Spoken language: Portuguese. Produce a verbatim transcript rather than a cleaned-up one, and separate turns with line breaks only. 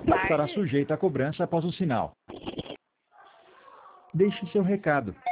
Estará sujeita a cobrança após o sinal. Deixe seu recado.